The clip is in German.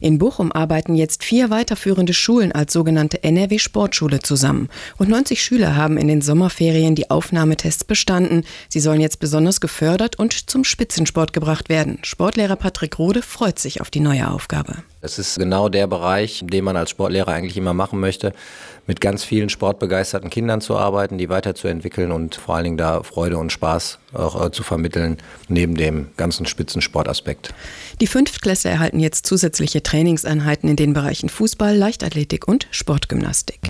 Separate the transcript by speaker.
Speaker 1: In Bochum arbeiten jetzt 4 weiterführende Schulen als sogenannte NRW-Sportschule zusammen. Rund 90 Schüler haben in den Sommerferien die Aufnahmetests bestanden. Sie sollen jetzt besonders gefördert und zum Spitzensport gebracht werden. Sportlehrer Patrick Rode freut sich auf die neue Aufgabe.
Speaker 2: Es ist genau der Bereich, den man als Sportlehrer eigentlich immer machen möchte, mit ganz vielen sportbegeisterten Kindern zu arbeiten, die weiterzuentwickeln und vor allen Dingen da Freude und Spaß auch zu vermitteln, neben dem ganzen Spitzensportaspekt.
Speaker 1: Die Fünftklässler erhalten jetzt zusätzliche Trainingseinheiten in den Bereichen Fußball, Leichtathletik und Sportgymnastik.